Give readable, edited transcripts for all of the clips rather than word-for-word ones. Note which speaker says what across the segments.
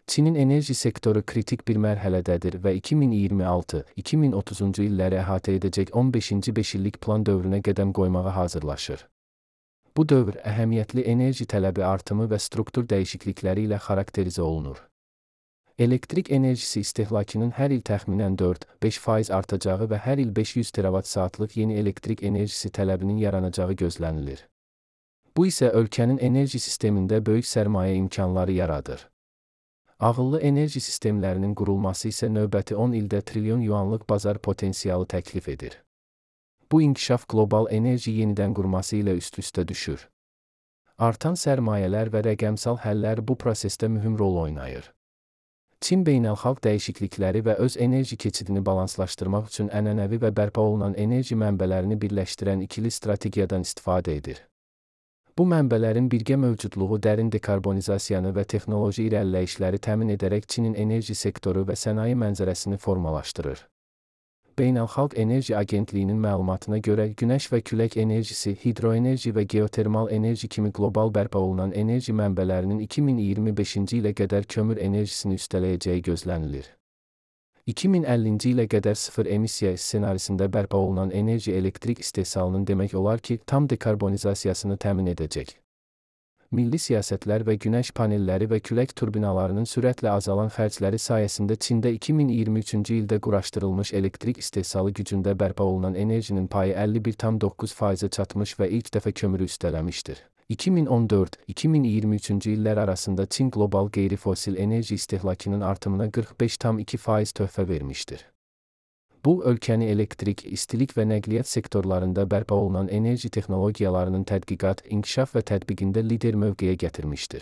Speaker 1: Çinin enerji sektoru kritik bir mərhələdədir və 2026-2030-cu illəri əhatə edəcək 15-ci 5 illik plan dövrünə qədəm qoymağa hazırlaşır. Bu dövr əhəmiyyətli enerji tələbi artımı və struktur dəyişiklikləri ilə xarakterizə olunur. Elektrik enerjisi istehlakının hər il təxminən 4-5% artacağı və hər il 500 teravat-saatlıq yeni elektrik enerjisi tələbinin yaranacağı gözlənilir. Bu isə ölkənin enerji sistemində böyük sərmayə imkanları yaradır. Ağıllı enerji sistemlərinin qurulması isə növbəti 10 ildə trilyon yuanlıq bazar potensialı təklif edir. Bu inkişaf qlobal enerji yenidən qurması ilə üst-üstə düşür. Artan sərmayələr və rəqəmsal həllər bu prosesdə mühüm rol oynayır. Çin beynəlxalq dəyişiklikləri və öz enerji keçidini balanslaşdırmaq üçün ənənəvi və bərpa olunan enerji mənbələrini birləşdirən ikili strategiyadan istifadə edir. Bu mənbələrin birgə mövcudluğu dərin dekarbonizasiyanı və texnoloji irəliləyişləri təmin edərək Çinin enerji sektoru və sənaye mənzərəsini formalaşdırır. Beynəlxalq Enerji Agentliyinin məlumatına görə günəş və külək enerjisi, hidroenerji və geotermal enerji kimi qlobal bərpa olunan enerji mənbələrinin 2025-ci ilə qədər kömür enerjisini üstələyəcəyi gözlənilir. 2050-ci ilə qədər sıfır emissiya ssenarisində bərpa olunan enerji elektrik istehsalının demək olar ki, tam dekarbonizasiyasını təmin edəcək. Milli siyasətlər və günəş panelləri və külək turbinalarının sürətlə azalan xərcləri sayəsində Çində 2023-cü ildə quraşdırılmış elektrik istehsalı gücündə bərpa olunan enerjinin payı 51,9%-ə çatmış və ilk dəfə kömürü üstələmişdir. 2014-2023-cü illər arasında Çin qlobal qeyri-fosil enerji istehlakının artımına 45,2% töhfə vermişdir. Bu, ölkəni elektrik, istilik və nəqliyyat sektorlarında bərpa olunan enerji texnologiyalarının tədqiqat, inkişaf və tətbiqində lider mövqeyə gətirmişdir.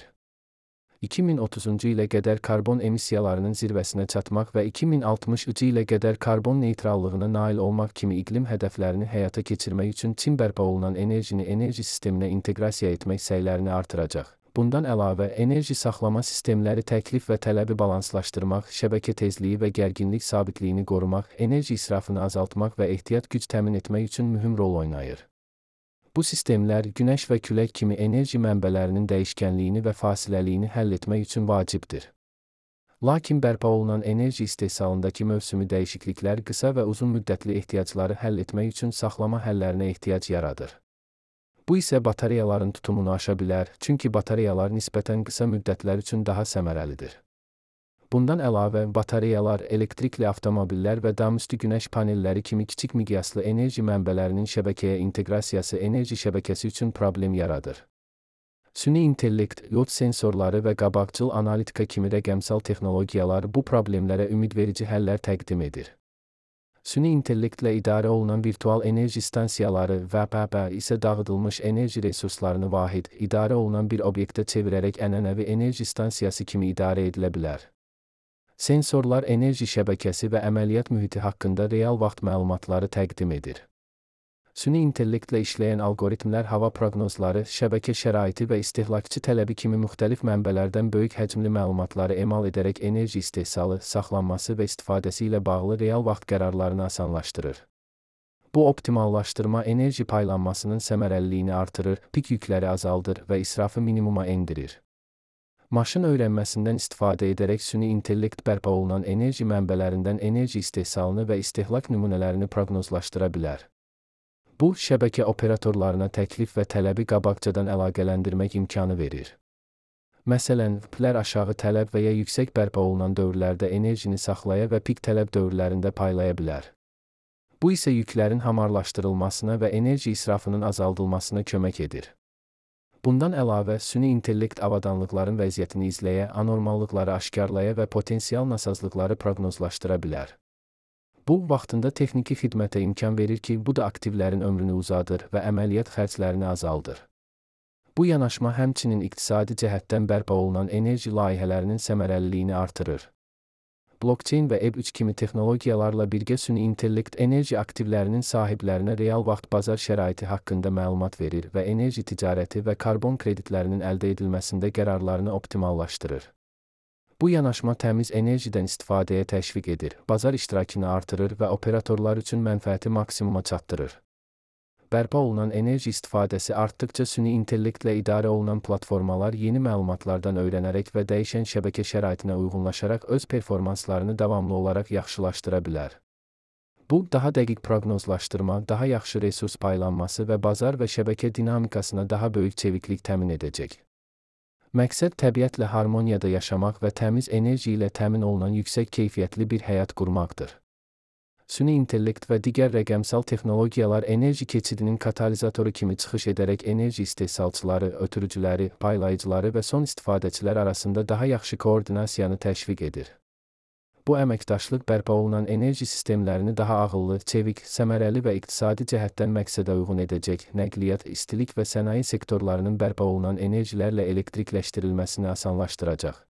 Speaker 1: 2030-cu ilə qədər karbon emissiyalarının zirvəsinə çatmaq və 2060-cı ilə qədər karbon neytrallığına nail olmaq kimi iqlim hədəflərini həyata keçirmək üçün Çin bərpa olunan enerjini enerji sisteminə inteqrasiya etmək səylərini artıracaq. Bundan əlavə, enerji saxlama sistemləri təklif və tələbi balanslaşdırmaq, şəbəkə tezliyi və gərginlik sabitliyini qorumaq, enerji israfını azaltmaq və ehtiyat güc təmin etmək üçün mühüm rol oynayır. Bu sistemlər günəş və külək kimi enerji mənbələrinin dəyişkənliyini və fasiləliyini həll etmək üçün vacibdir. Lakin bərpa olunan enerji istehsalındakı mövsümi dəyişikliklər qısa və uzun müddətli ehtiyacları həll etmək üçün saxlama həllərinə ehtiyac yaradır. Bu isə batareyaların tutumunu aşa bilər, çünki batareyalar nisbətən qısa müddətlər üçün daha səmərəlidir. Bundan əlavə, batareyalar, elektrikli avtomobillər və damüstü günəş panelləri kimi kiçik miqyaslı enerji mənbələrinin şəbəkəyə inteqrasiyası enerji şəbəkəsi üçün problem yaradır. Süni intellekt, yod sensorları və qabaqcıl analitika kimi rəqəmsal texnologiyalar bu problemlərə ümidverici həllər təqdim edir. Süni intellektlə idarə olunan virtual enerji stansiyaları VPP isə dağıdılmış enerji resurslarını vahid, idarə olunan bir obyektə çevirərək ənənəvi enerji stansiyası kimi idarə edilə bilər. Sensorlar enerji şəbəkəsi və əməliyyat mühiti haqqında real vaxt məlumatları təqdim edir. Süni intellektlə işləyən algoritmlər hava proqnozları, şəbəkə şəraiti və istehlakçı tələbi kimi müxtəlif mənbələrdən böyük həcmli məlumatları emal edərək enerji istehsalı, saxlanması və istifadəsi ilə bağlı real vaxt qərarlarını asanlaşdırır. Bu optimallaşdırma enerji paylanmasının səmərəliliyini artırır, pik yükləri azaldır və israfı minimuma endirir. Maşın öyrənməsindən istifadə edərək süni intellekt bərpa olunan enerji mənbələrindən enerji istehsalını və istehlak nümunələrini proqnozlaşdıra bilər. Bu, şəbəkə operatorlarına təklif və tələbi qabaqcadan əlaqələndirmək imkanı verir. Məsələn, plər aşağı tələb və ya yüksək bərpa olunan dövrlərdə enerjini saxlaya və pik tələb dövrlərində paylaya bilər. Bu isə yüklərin hamarlaşdırılmasına və enerji israfının azaldılmasına kömək edir. Bundan əlavə, süni intellekt avadanlıqların vəziyyətini izləyə, anormallıqları aşkarlaya və potensial nasazlıqları proqnozlaşdıra bilər. Bu, vaxtında texniki xidmətə imkan verir ki, bu da aktivlərin ömrünü uzadır və əməliyyat xərclərini azaldır. Bu yanaşma həmçinin iqtisadi cəhətdən bərpa olunan enerji layihələrinin səmərəliliyini artırır. Blockchain və Web3 kimi texnologiyalarla birgə süni intellekt enerji aktivlərinin sahiblərinə real vaxt bazar şəraiti haqqında məlumat verir və enerji ticarəti və karbon kreditlərinin əldə edilməsində qərarlarını optimallaşdırır. Bu yanaşma təmiz enerjidən istifadəyə təşviq edir, bazar iştirakını artırır və operatorlar üçün mənfəəti maksimuma çatdırır. Bərpa olunan enerji istifadəsi artdıqca süni intellektlə idarə olunan platformalar yeni məlumatlardan öyrənərək və dəyişən şəbəkə şəraitinə uyğunlaşaraq öz performanslarını davamlı olaraq yaxşılaşdıra bilər. Bu, daha dəqiq proqnozlaşdırma, daha yaxşı resurs paylanması və bazar və şəbəkə dinamikasına daha böyük çeviklik təmin edəcək. Məqsəd təbiətlə harmoniyada yaşamaq və təmiz enerji ilə təmin olunan yüksək keyfiyyətli bir həyat qurmaqdır. Süni intellekt və digər rəqəmsal texnologiyalar enerji keçidinin katalizatoru kimi çıxış edərək enerji istehsalçıları, ötürücüləri, paylayıcıları və son istifadəçilər arasında daha yaxşı koordinasiyanı təşviq edir. Bu əməkdaşlıq bərpa olunan enerji sistemlərini daha ağıllı, çevik, səmərəli və iqtisadi cəhətdən məqsədə uyğun edəcək, nəqliyyat, istilik və sənaye sektorlarının bərpa olunan enerjilərlə elektrikləşdirilməsini asanlaşdıracaq.